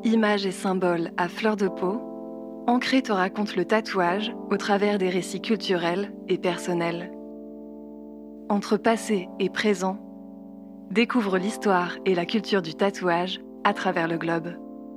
Images et symboles à fleur de peau, Ancré te raconte le tatouage au travers des récits culturels et personnels. Entre passé et présent, découvre l'histoire et la culture du tatouage à travers le globe.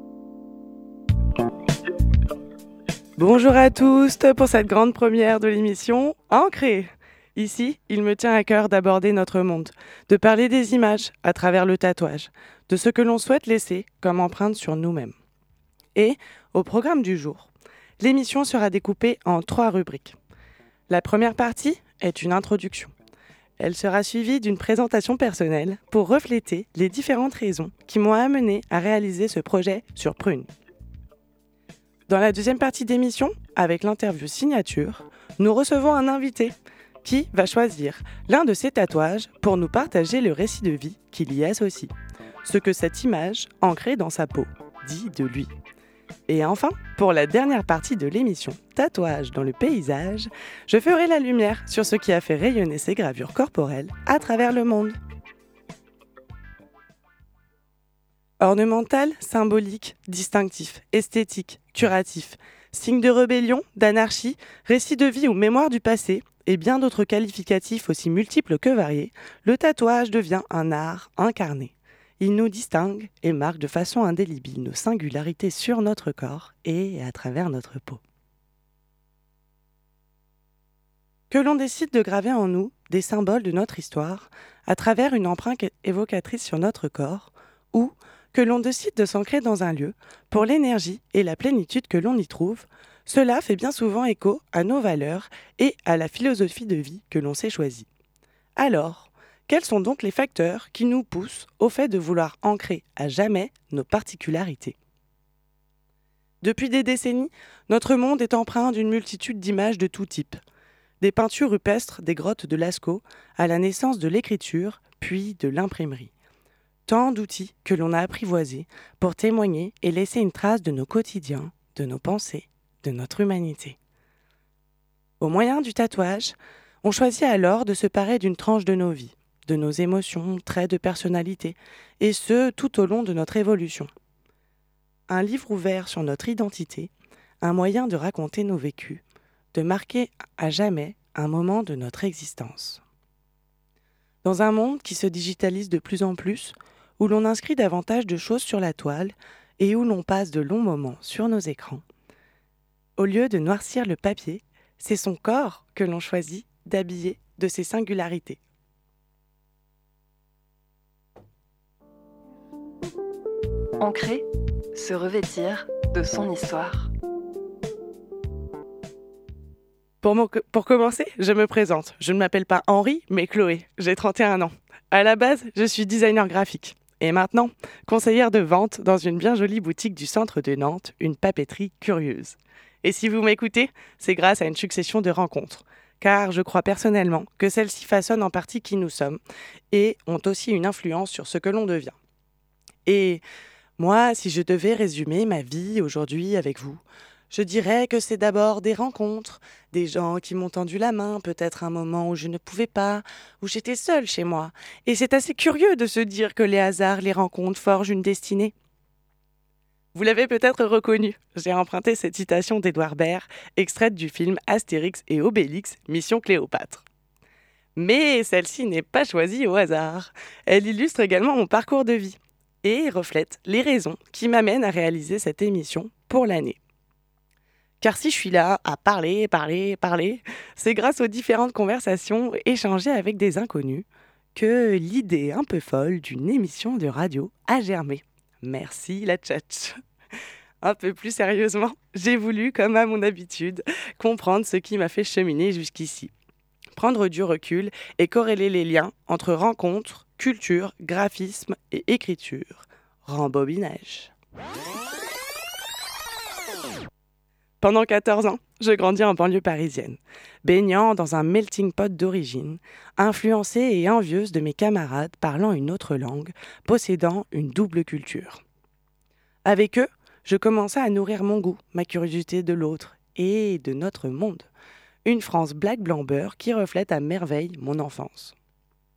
Bonjour à tous pour cette grande première de l'émission Ancré. Ici, il me tient à cœur d'aborder notre monde, de parler des images à travers le tatouage, de ce que l'on souhaite laisser comme empreinte sur nous-mêmes. Et, au programme du jour, l'émission sera découpée en 3 rubriques. La première partie est une introduction. Elle sera suivie d'une présentation personnelle pour refléter les différentes raisons qui m'ont amené à réaliser ce projet sur Prune. Dans la deuxième partie d'émission, avec l'interview signature, nous recevons un invité qui va choisir l'un de ses tatouages pour nous partager le récit de vie qui l'y associe, ce que cette image, ancrée dans sa peau, dit de lui. Et enfin, pour la dernière partie de l'émission Tatouage dans le paysage, je ferai la lumière sur ce qui a fait rayonner ces gravures corporelles à travers le monde. Ornemental, symbolique, distinctif, esthétique, curatif, signe de rébellion, d'anarchie, récit de vie ou mémoire du passé, et bien d'autres qualificatifs aussi multiples que variés, le tatouage devient un art incarné. Il nous distingue et marque de façon indélébile nos singularités sur notre corps et à travers notre peau. Que l'on décide de graver en nous des symboles de notre histoire à travers une empreinte évocatrice sur notre corps, ou que l'on décide de s'ancrer dans un lieu pour l'énergie et la plénitude que l'on y trouve, cela fait bien souvent écho à nos valeurs et à la philosophie de vie que l'on s'est choisie. Alors, quels sont donc les facteurs qui nous poussent au fait de vouloir ancrer à jamais nos particularités ? Depuis des décennies, notre monde est empreint d'une multitude d'images de tout type. Des peintures rupestres des grottes de Lascaux à la naissance de l'écriture, puis de l'imprimerie. Tant d'outils que l'on a apprivoisés pour témoigner et laisser une trace de nos quotidiens, de nos pensées, de notre humanité. Au moyen du tatouage, on choisit alors de se parer d'une tranche de nos vies, de nos émotions, traits de personnalité, et ce, tout au long de notre évolution. Un livre ouvert sur notre identité, un moyen de raconter nos vécus, de marquer à jamais un moment de notre existence. Dans un monde qui se digitalise de plus en plus, où l'on inscrit davantage de choses sur la toile et où l'on passe de longs moments sur nos écrans, au lieu de noircir le papier, c'est son corps que l'on choisit d'habiller de ses singularités. Ancrer, se revêtir de son histoire. Pour commencer, je me présente. Je ne m'appelle pas Henri, mais Chloé. J'ai 31 ans. À la base, je suis designer graphique. Et maintenant, conseillère de vente dans une bien jolie boutique du centre de Nantes, une papeterie curieuse. Et si vous m'écoutez, c'est grâce à une succession de rencontres. Car je crois personnellement que celles-ci façonnent en partie qui nous sommes et ont aussi une influence sur ce que l'on devient. Et moi, si je devais résumer ma vie aujourd'hui avec vous, je dirais que c'est d'abord des rencontres, des gens qui m'ont tendu la main, peut-être un moment où je ne pouvais pas, où j'étais seule chez moi. Et c'est assez curieux de se dire que les hasards, les rencontres forgent une destinée. Vous l'avez peut-être reconnu, j'ai emprunté cette citation d'Édouard Baird, extraite du film Astérix et Obélix, Mission Cléopâtre. Mais celle-ci n'est pas choisie au hasard. Elle illustre également mon parcours de vie et reflète les raisons qui m'amènent à réaliser cette émission pour l'année. Car si je suis là à parler, c'est grâce aux différentes conversations échangées avec des inconnus que l'idée un peu folle d'une émission de radio a germé. Merci la tchatch. Un peu plus sérieusement, j'ai voulu, comme à mon habitude, comprendre ce qui m'a fait cheminer jusqu'ici. Prendre du recul et corréler les liens entre rencontres, culture, graphisme et écriture. Rembobinage. Pendant 14 ans, je grandis en banlieue parisienne, baignant dans un melting pot d'origine, influencée et envieuse de mes camarades parlant une autre langue, possédant une double culture. Avec eux, je commençais à nourrir mon goût, ma curiosité de l'autre et de notre monde. Une France black blanc beurre qui reflète à merveille mon enfance.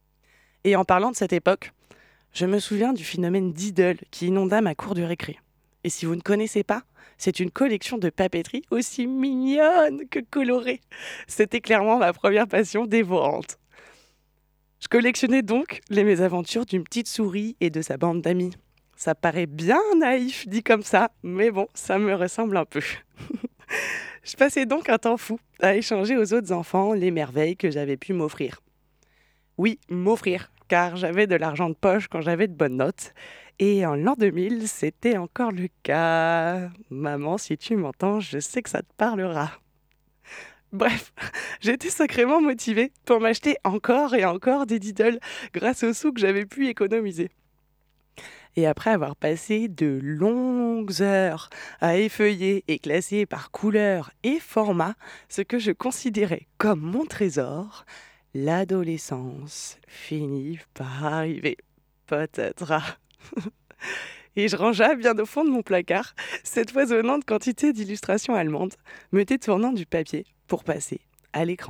Et en parlant de cette époque, je me souviens du phénomène d'idole qui inonda ma cour de récré. Et si vous ne connaissez pas, c'est une collection de papeterie aussi mignonne que colorée. C'était clairement ma première passion dévorante. Je collectionnais donc les mésaventures d'une petite souris et de sa bande d'amis. Ça paraît bien naïf dit comme ça, mais bon, ça me ressemble un peu. Je passais donc un temps fou à échanger aux autres enfants les merveilles que j'avais pu m'offrir. Oui, m'offrir, car j'avais de l'argent de poche quand j'avais de bonnes notes. Et en l'an 2000, c'était encore le cas. Maman, si tu m'entends, je sais que ça te parlera. Bref, j'étais sacrément motivée pour m'acheter encore et encore des Diddle grâce aux sous que j'avais pu économiser. Et après avoir passé de longues heures à effeuiller et classer par couleur et format ce que je considérais comme mon trésor, l'adolescence finit par arriver. Peut-être. Et je rangea bien au fond de mon placard cette foisonnante quantité d'illustrations allemandes, me détournant du papier pour passer à l'écran.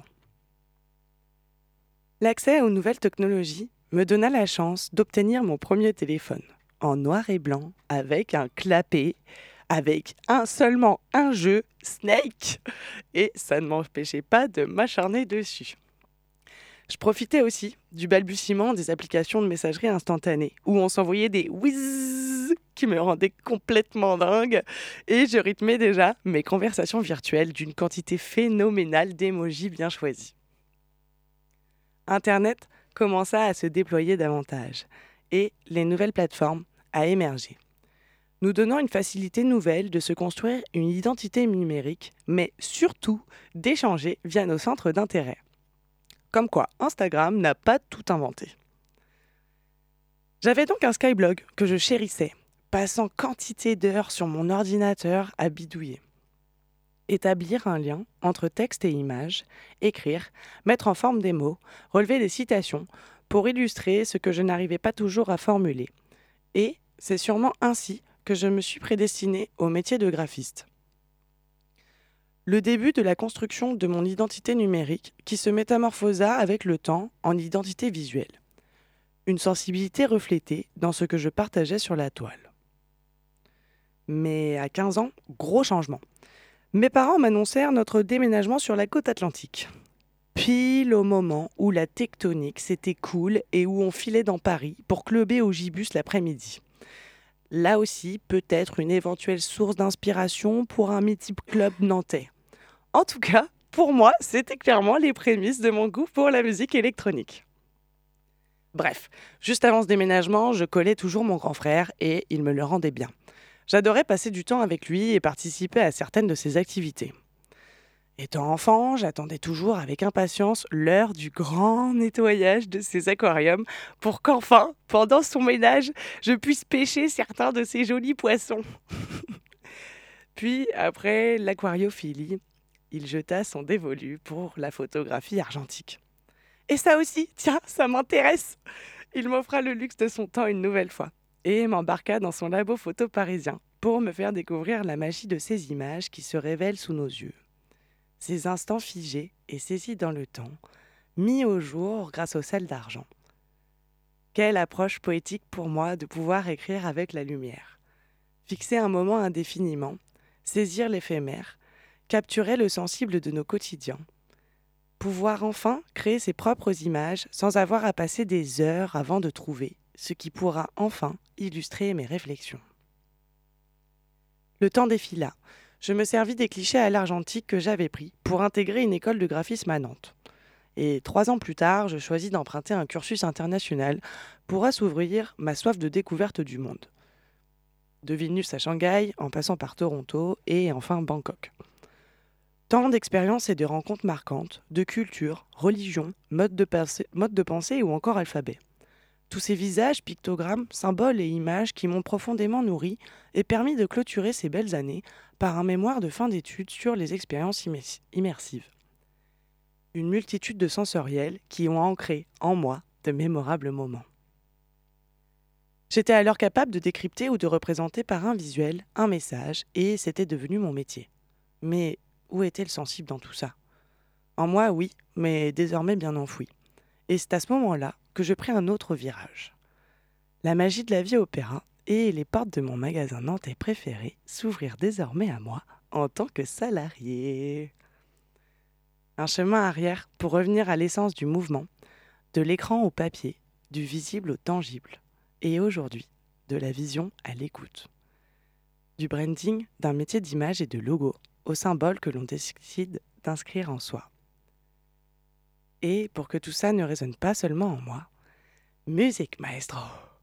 L'accès aux nouvelles technologies me donna la chance d'obtenir mon premier téléphone, en noir et blanc, avec un clapet, avec seulement un jeu, Snake, et ça ne m'empêchait pas de m'acharner dessus. Je profitais aussi du balbutiement des applications de messagerie instantanée, où on s'envoyait des whiz qui me rendaient complètement dingue, et je rythmais déjà mes conversations virtuelles d'une quantité phénoménale d'émojis bien choisis. Internet commença à se déployer davantage, et les nouvelles plateformes à émerger, nous donnant une facilité nouvelle de se construire une identité numérique, mais surtout d'échanger via nos centres d'intérêt. Comme quoi, Instagram n'a pas tout inventé. J'avais donc un Skyblog que je chérissais, passant quantité d'heures sur mon ordinateur à bidouiller. Établir un lien entre texte et image, écrire, mettre en forme des mots, relever des citations pour illustrer ce que je n'arrivais pas toujours à formuler. Et c'est sûrement ainsi que je me suis prédestinée au métier de graphiste. Le début de la construction de mon identité numérique qui se métamorphosa avec le temps en identité visuelle. Une sensibilité reflétée dans ce que je partageais sur la toile. Mais à 15 ans, gros changement. Mes parents m'annoncèrent notre déménagement sur la côte atlantique. Pile au moment où la tectonique s'était cool et où on filait dans Paris pour clubber au Gibus l'après-midi. Là aussi, peut-être une éventuelle source d'inspiration pour un mythique club nantais. En tout cas, pour moi, c'était clairement les prémices de mon goût pour la musique électronique. Bref, juste avant ce déménagement, je collais toujours mon grand frère et il me le rendait bien. J'adorais passer du temps avec lui et participer à certaines de ses activités. Étant enfant, j'attendais toujours avec impatience l'heure du grand nettoyage de ses aquariums pour qu'enfin, pendant son ménage, je puisse pêcher certains de ces jolis poissons. Puis, après l'aquariophilie, il jeta son dévolu pour la photographie argentique. Et ça aussi, tiens, ça m'intéresse. Il m'offra le luxe de son temps une nouvelle fois et m'embarqua dans son labo photo parisien pour me faire découvrir la magie de ces images qui se révèlent sous nos yeux. Ces instants figés et saisis dans le temps, mis au jour grâce au sel d'argent. Quelle approche poétique pour moi de pouvoir écrire avec la lumière. Fixer un moment indéfiniment, saisir l'éphémère, capturer le sensible de nos quotidiens. Pouvoir enfin créer ses propres images sans avoir à passer des heures avant de trouver ce qui pourra enfin illustrer mes réflexions. Le temps défila. Je me servis des clichés à l'argentique que j'avais pris pour intégrer une école de graphisme à Nantes. Et 3 ans plus tard, je choisis d'emprunter un cursus international pour assouvir ma soif de découverte du monde. De Vilnius à Shanghai, en passant par Toronto et enfin Bangkok. Tant d'expériences et de rencontres marquantes, de culture, religion, mode de pensée ou encore alphabet. Tous ces visages, pictogrammes, symboles et images qui m'ont profondément nourri et permis de clôturer ces belles années par un mémoire de fin d'études sur les expériences immersives. Une multitude de sensoriels qui ont ancré en moi de mémorables moments. J'étais alors capable de décrypter ou de représenter par un visuel un message et c'était devenu mon métier. Mais où était le sensible dans tout ça ? En moi, oui, mais désormais bien enfoui. Et c'est à ce moment-là que je pris un autre virage. La magie de la vie opéra et les portes de mon magasin nantais préféré s'ouvrirent désormais à moi en tant que salarié. Un chemin arrière pour revenir à l'essence du mouvement, de l'écran au papier, du visible au tangible, et aujourd'hui, de la vision à l'écoute. Du branding, d'un métier d'image et de logo, au symbole que l'on décide d'inscrire en soi. Et pour que tout ça ne résonne pas seulement en moi, musique maestro!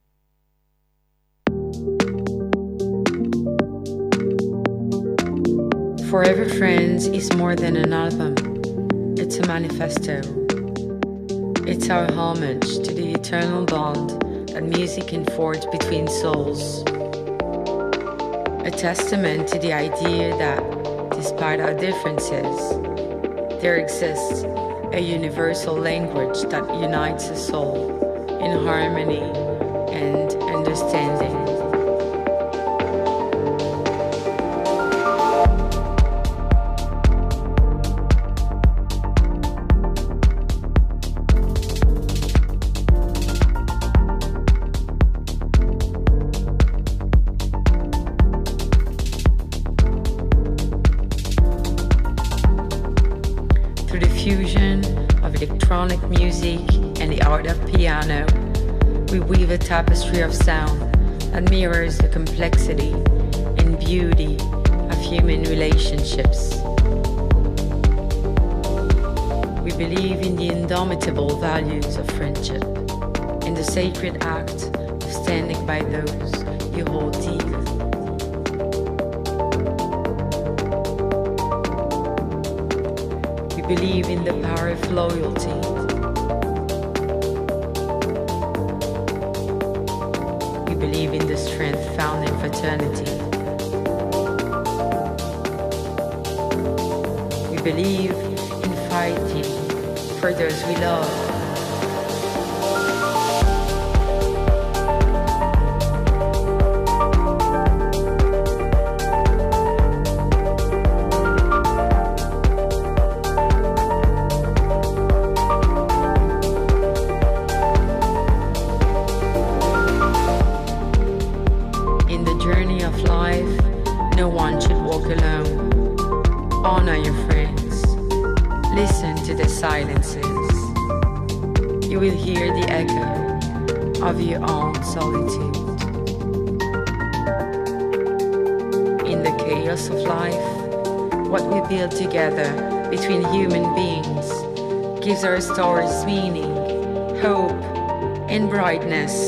Forever Friends is more than an album. It's a manifesto. It's our homage to the eternal bond that music can forge between souls. A testament to the idea that, despite our differences, there exists a universal language that unites us all in harmony and understanding. Through the fusion of electronic music and the art of piano, we weave a tapestry of sound that mirrors the complexity and beauty of human relationships. We believe in the indomitable values of friendship, in the sacred act of standing by those you hold dear. We believe in the power of loyalty. We believe in the strength found in fraternity. We believe in fighting for those we love. In the journey of life, no one should walk alone. Honor your friends. Listen to the silences. You will hear the echo of your own solitude. In the chaos of life, what we build together between human beings gives our stories meaning, hope, and brightness.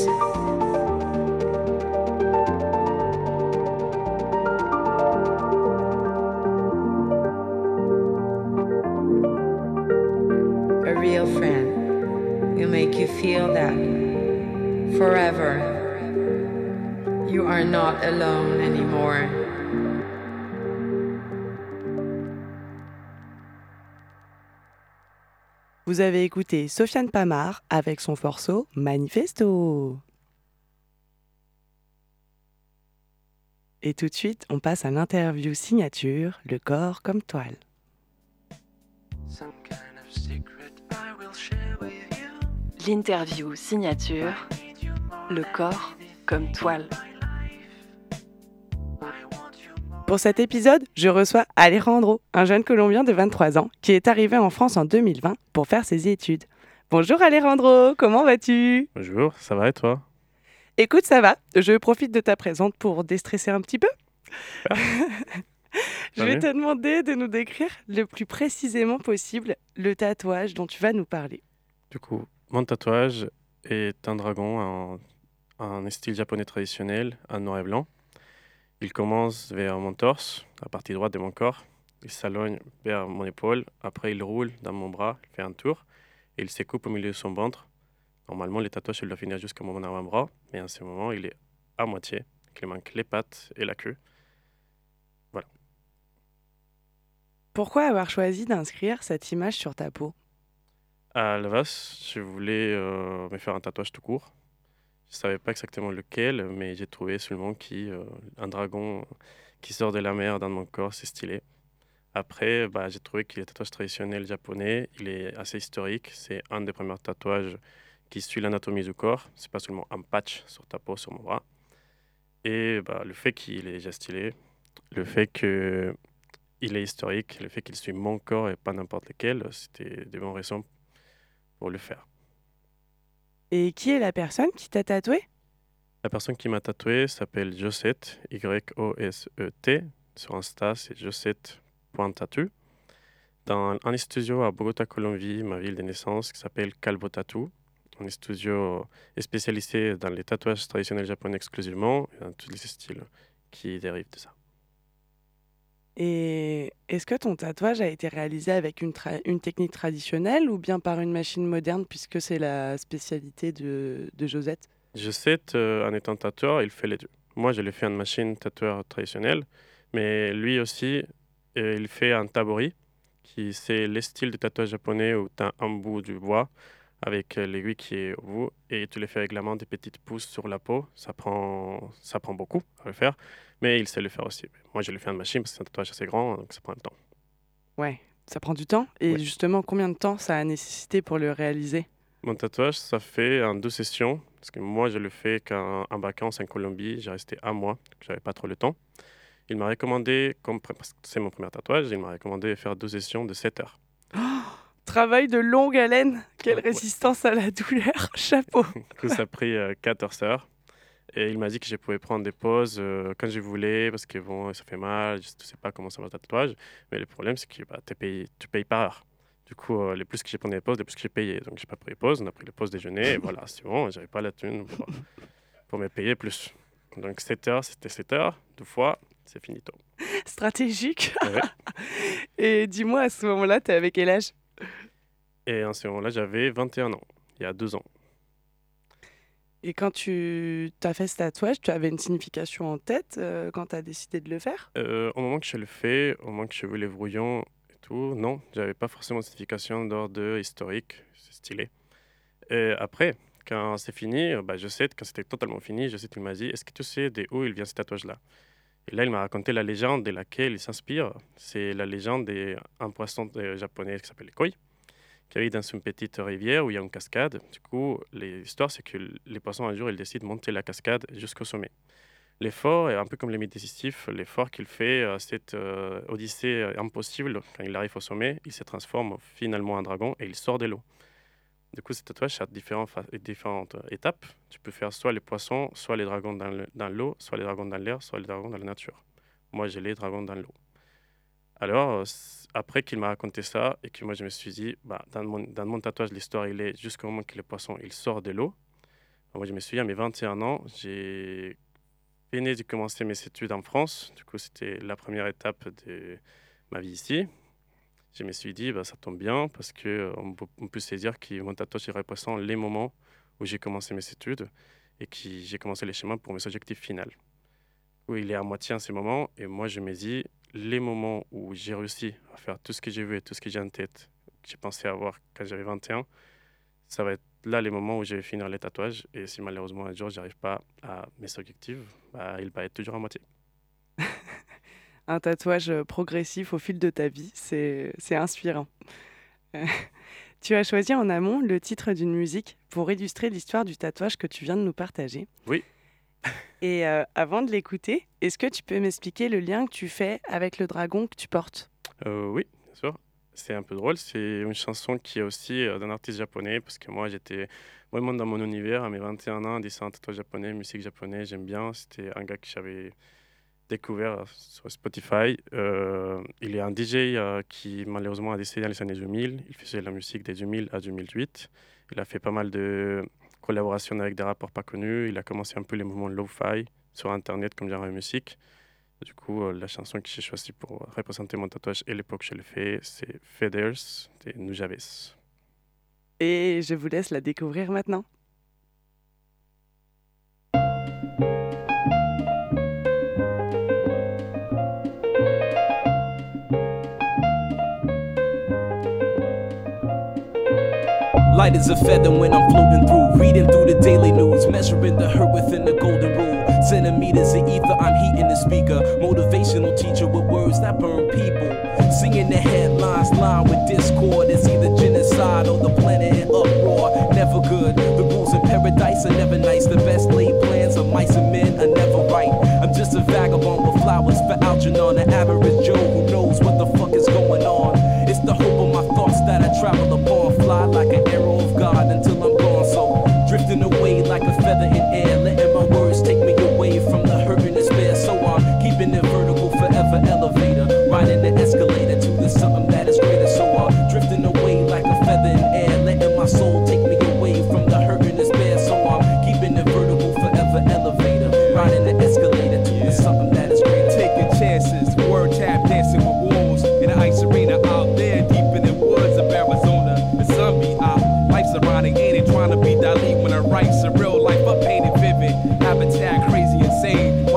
A real friend will make you feel that forever you are not alone anymore. Vous avez écouté Sofiane Pamar avec son morceau Manifesto. Et tout de suite, on passe à l'interview signature, le corps comme toile. L'interview signature, le corps comme toile. Pour cet épisode, je reçois Alejandro, un jeune Colombien de 23 ans qui est arrivé en France en 2020 pour faire ses études. Bonjour Alejandro, comment vas-tu ? Bonjour, ça va et toi? Écoute, ça va, je profite de ta présence pour déstresser un petit peu. Je vais te demander de nous décrire le plus précisément possible le tatouage dont tu vas nous parler. Du coup, mon tatouage est un dragon en style japonais traditionnel, en noir et blanc. Il commence vers mon torse, la partie droite de mon corps. Il s'allonge vers mon épaule. Après, il roule dans mon bras, il fait un tour. Et il se coupe au milieu de son ventre. Normalement, le tatouage doit finir jusqu'à mon avant-bras. Mais en ce moment, il est à moitié. Il manque les pattes et la queue. Voilà. Pourquoi avoir choisi d'inscrire cette image sur ta peau ? À la base, je voulais me faire un tatouage tout court. Je ne savais pas exactement lequel, mais j'ai trouvé seulement un dragon qui sort de la mer dans mon corps, c'est stylé. Après, j'ai trouvé que le tatouage traditionnel japonais, il est assez historique. C'est un des premiers tatouages qui suit l'anatomie du corps. C'est pas seulement un patch sur ta peau, sur mon bras. Et le fait qu'il est déjà stylé, le fait qu'il est historique, le fait qu'il suit mon corps et pas n'importe lequel, c'était des bonnes raisons pour le faire. Et qui est la personne qui t'a tatoué? La personne qui m'a tatoué s'appelle Josette, Y-O-S-E-T. Sur Insta, c'est josette.tattoo. Dans un studio à Bogota, Colombie, ma ville de naissance, qui s'appelle Calvo Tattoo. Un studio spécialisé dans les tatouages traditionnels japonais exclusivement et dans tous les styles qui dérivent de ça. Et est-ce que ton tatouage a été réalisé avec une technique traditionnelle ou bien par une machine moderne, puisque c'est la spécialité de Josette? Josette, en étant tatoueur, il fait les deux. Moi, je l'ai fait en machine tatoueur traditionnelle, mais lui aussi, il fait un tabori, qui c'est le style de tatouage japonais où tu as un bout du bois avec l'aiguille qui est au bout et tu le fais avec la main des petites pousses sur la peau. Ça prend beaucoup à le faire, mais il sait le faire aussi. Moi, je le fais en machine parce que c'est un tatouage assez grand, donc ça prend du temps. Ouais, ça prend du temps. Et oui. Justement, combien de temps ça a nécessité pour le réaliser? Mon tatouage, ça fait en 2 sessions, parce que moi, je le fais en vacances en Colombie. J'ai resté 1 mois, donc j'avais pas trop le temps. Il m'a recommandé, parce que c'est mon premier tatouage, il m'a recommandé de faire 2 sessions de 7 heures. Travail de longue haleine, quelle résistance à la douleur, chapeau. Du coup, ça a pris 14 heures. Et il m'a dit que je pouvais prendre des pauses quand je voulais, parce que bon, ça fait mal, je ne sais pas comment ça va le tatouage. Mais le problème, c'est que tu payes par heure. Du coup, les plus que j'ai pris des pauses, les plus que j'ai payé. Donc, je n'ai pas pris les pauses, on a pris les pauses déjeuner, et voilà, c'est bon, je n'avais pas la thune pour me payer plus. Donc, 7 heures, c'était 7 heures, 2 fois, c'est finito. Stratégique. Ouais. Et dis-moi, à ce moment-là, tu avais quel âge? Et en ce moment-là, j'avais 21 ans, il y a 2 ans. Et quand tu as fait ce tatouage, tu avais une signification en tête quand tu as décidé de le faire? Au moment que je le fais, au moment que je veux les brouillons et tout, non, j'avais pas forcément de signification d'ordre historique, c'est stylé. Et après, quand c'est fini, je sais, quand c'était totalement fini, je sais qu'il m'a dit, est-ce que tu sais d'où il vient ce tatouage-là? Et là, il m'a raconté la légende de laquelle il s'inspire. C'est la légende d'un poisson japonais qui s'appelle le koi, qui vit dans une petite rivière où il y a une cascade. Du coup, l'histoire, c'est que les poissons, un jour, ils décident de monter la cascade jusqu'au sommet. L'effort est un peu comme les méditatifs. L'effort qu'il fait, cette odyssée impossible, quand il arrive au sommet, il se transforme finalement en dragon et il sort de l'eau. Du coup, ce tatouage a différentes étapes. Tu peux faire soit les poissons, soit les dragons dans l'eau, soit les dragons dans l'air, soit les dragons dans la nature. Moi, j'ai les dragons dans l'eau. Alors, après qu'il m'a raconté ça et que moi, je me suis dit, dans mon tatouage, l'histoire, il est jusqu'au moment que le poisson il sort de l'eau. Moi, je me suis dit, à mes 21 ans, j'ai fini de commencer mes études en France. Du coup, c'était la première étape de ma vie ici. Je me suis dit, ça tombe bien parce qu'on peut se dire que mon tatouage représente les moments où j'ai commencé mes études et que j'ai commencé les chemins pour mes objectifs finaux. Où il est à moitié en ces moments et moi, je me dis, les moments où j'ai réussi à faire tout ce que j'ai vu et tout ce que j'ai en tête, que j'ai pensé avoir quand j'avais 21, ça va être là les moments où je vais finir les tatouages. Et si malheureusement un jour, je n'arrive pas à mes objectifs, il va être toujours à moitié. Un tatouage progressif au fil de ta vie, c'est inspirant. Tu as choisi en amont le titre d'une musique pour illustrer l'histoire du tatouage que tu viens de nous partager. Oui. Et avant de l'écouter, est-ce que tu peux m'expliquer le lien que tu fais avec le dragon que tu portes? Oui, bien sûr. C'est un peu drôle. C'est une chanson qui est aussi d'un artiste japonais parce que moi, j'étais vraiment dans mon univers à mes 21 ans, dessin tatouage japonais, musique japonaise, j'aime bien. C'était un gars que j'avais découvert sur Spotify. Il est un DJ qui malheureusement a décédé dans les années 2000. Il faisait de la musique de 2000 à 2008. Il a fait pas mal de collaborations avec des rappeurs pas connus. Il a commencé un peu les mouvements lo-fi sur Internet comme genre de musique. Du coup, la chanson que j'ai choisie pour représenter mon tatouage et l'époque où je le fais, c'est Feathers de Nujaves. Et je vous laisse la découvrir maintenant. Light as a feather when I'm floating through, reading through the daily news, measuring the hurt within the golden rule. Centimeters of ether, I'm heating the speaker. Motivational teacher with words that burn people. Singing the headlines, lined with discord. It's either genocide or the planet in uproar. Never good. The rules in paradise are never nice. The best laid plans of mice and men are never right.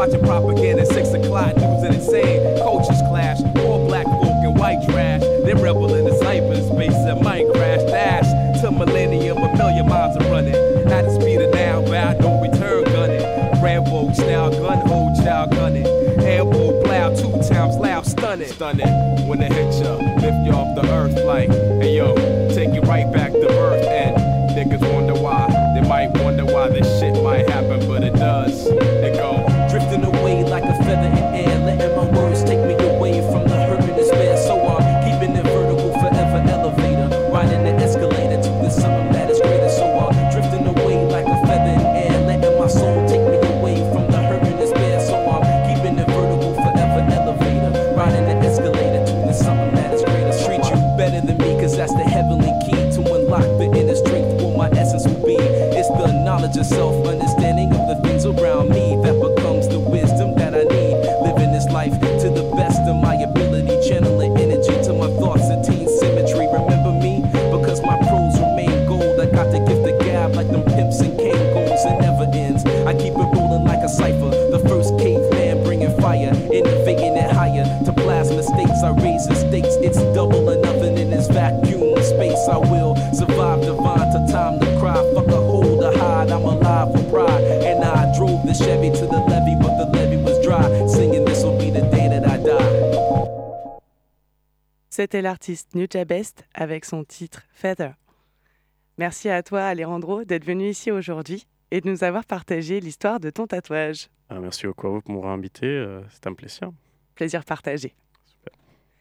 Watching propaganda, 6 o'clock, news and insane. Cultures clash, poor black folk and white trash. They rebel in the cyberspace that might crash. Dash to millennium, a million miles are running. At the speed of now, bound no return gunning. Rambo style, gun hold, child gunning. Elbow plow, 2 times loud, stunning. Stunning, when they hit ya, lift you off the earth like, hey yo, take you right back to birth. And niggas wonder why, they might wonder why this shit might happen, but it does. They go, drifting away like a feather in air, letting my words take me away from the hurt and despair. So I'm keeping it vertical, forever elevator, riding the escalator to the something that is greater. So I'm drifting away like a feather in air, letting my soul take me away from the hurt and despair. So I'm keeping it vertical, forever elevator, riding the escalator to the something that is greater. Treat you better than me, cause that's the heavenly key to unlock the inner strength. What my essence will be, it's the knowledge of self, understanding of the things around me that becomes the wisdom that I need. Living this life to the best of my ability, channeling energy to my thoughts, attain symmetry. Remember me, because my prose remain gold. I got the gift of gab like them pimps and cane goals. It never ends, I keep it rolling like a cipher. The first caveman bringing fire, innovating it higher. To plasma states, I raise the stakes. It's double or nothing in this vacuum of space. I will survive divine to time to cry. Fuck a hold or hide, I'm alive for pride. And I drove the Chevy to the levee, but the levee was dry. Singing this will be the day that I die. C'était l'artiste Nuja Best avec son titre Feather. Merci à toi Alejandro d'être venu ici aujourd'hui et de nous avoir partagé l'histoire de ton tatouage. Merci beaucoup à vous pour m'avoir invité, c'est un plaisir. Plaisir partagé. Super.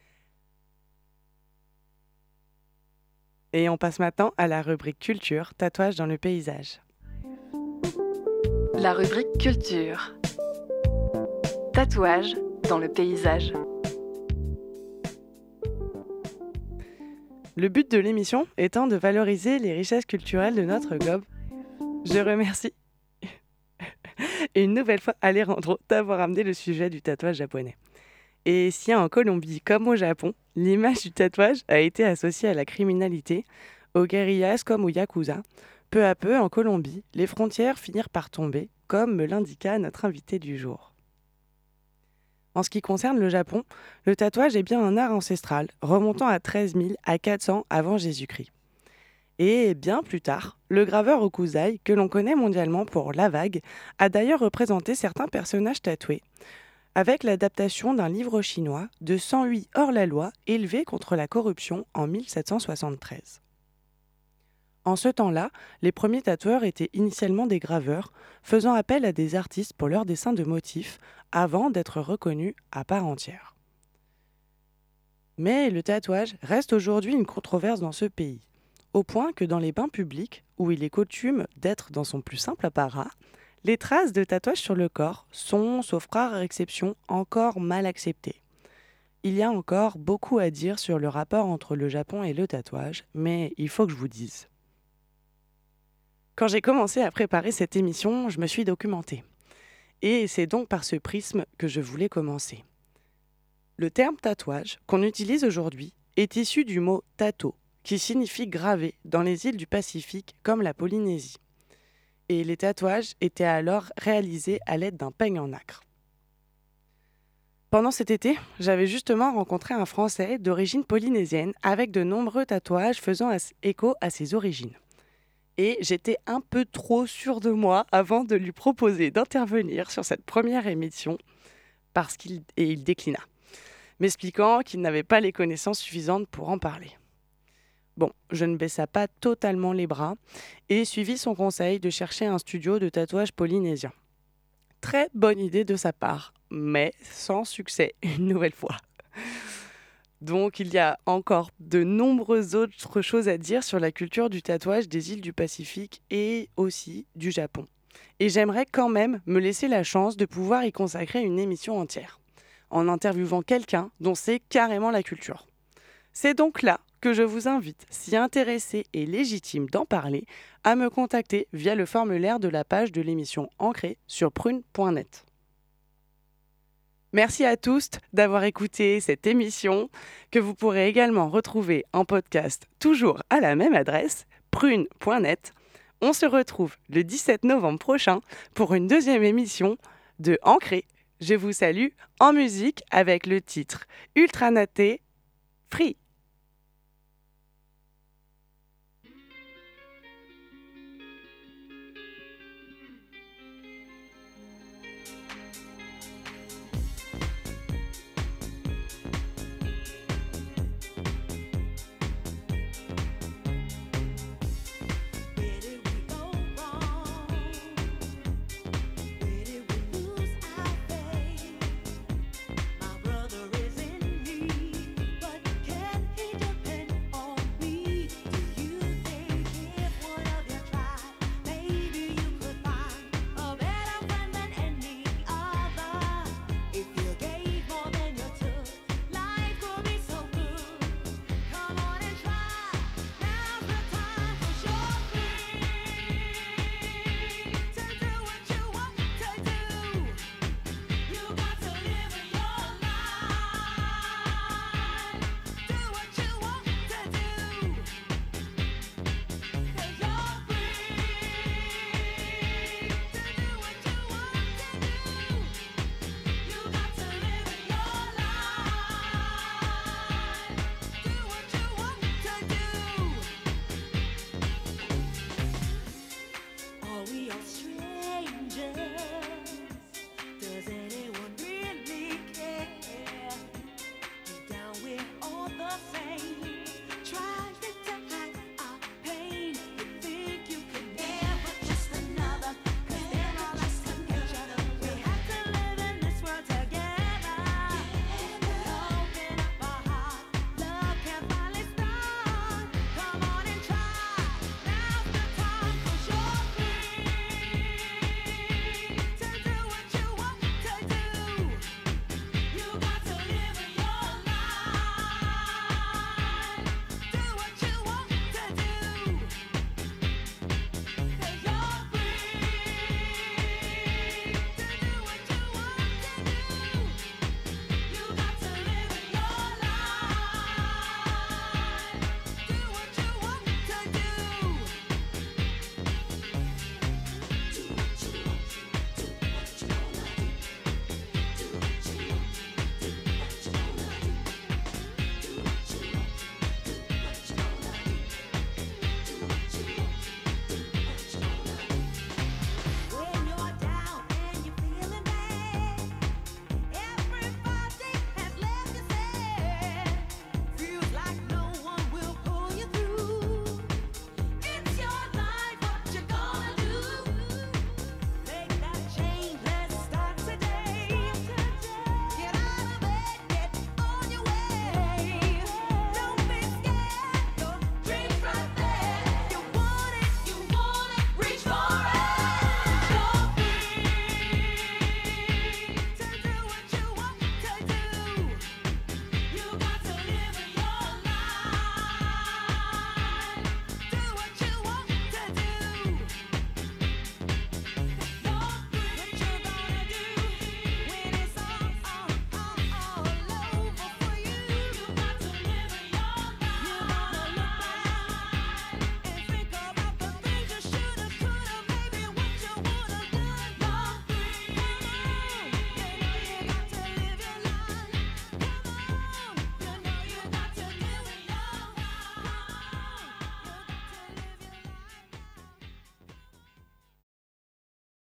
Et on passe maintenant à la rubrique culture, tatouage dans le paysage. La rubrique culture. Tatouage dans le paysage. Le but de l'émission étant de valoriser les richesses culturelles de notre globe. Je remercie une nouvelle fois Alejandro d'avoir amené le sujet du tatouage japonais. Et si en Colombie comme au Japon, l'image du tatouage a été associée à la criminalité, aux guérillas comme aux yakuza, peu à peu en Colombie, les frontières finirent par tomber, comme me l'indiqua notre invité du jour. En ce qui concerne le Japon, le tatouage est bien un art ancestral, remontant à 13 000 à 400 avant Jésus-Christ. Et bien plus tard, le graveur Hokusai, que l'on connaît mondialement pour La Vague, a d'ailleurs représenté certains personnages tatoués, avec l'adaptation d'un livre chinois de 108 hors-la-loi élevé contre la corruption en 1773. En ce temps-là, les premiers tatoueurs étaient initialement des graveurs, faisant appel à des artistes pour leurs dessins de motifs, avant d'être reconnus à part entière. Mais le tatouage reste aujourd'hui une controverse dans ce pays, au point que dans les bains publics, où il est coutume d'être dans son plus simple apparat, les traces de tatouage sur le corps sont, sauf rare exception, encore mal acceptées. Il y a encore beaucoup à dire sur le rapport entre le Japon et le tatouage, mais il faut que je vous dise. Quand j'ai commencé à préparer cette émission, je me suis documentée. Et c'est donc par ce prisme que je voulais commencer. Le terme tatouage qu'on utilise aujourd'hui est issu du mot tato, qui signifie graver dans les îles du Pacifique comme la Polynésie. Et les tatouages étaient alors réalisés à l'aide d'un peigne en nacre. Pendant cet été, j'avais justement rencontré un Français d'origine polynésienne avec de nombreux tatouages faisant écho à ses origines. Et j'étais un peu trop sûre de moi avant de lui proposer d'intervenir sur cette première émission il déclina, m'expliquant qu'il n'avait pas les connaissances suffisantes pour en parler. Bon, je ne baissa pas totalement les bras et suivis son conseil de chercher un studio de tatouage polynésien. Très bonne idée de sa part, mais sans succès une nouvelle fois. Donc il y a encore de nombreuses autres choses à dire sur la culture du tatouage des îles du Pacifique et aussi du Japon. Et j'aimerais quand même me laisser la chance de pouvoir y consacrer une émission entière, en interviewant quelqu'un dont c'est carrément la culture. C'est donc là que je vous invite, si intéressé et légitime d'en parler, à me contacter via le formulaire de la page de l'émission Ancrée sur prune.net. Merci à tous d'avoir écouté cette émission que vous pourrez également retrouver en podcast toujours à la même adresse, prune.net. On se retrouve le 17 novembre prochain pour une deuxième émission de Ancrée, Je vous salue en musique avec le titre Ultra Naté Free.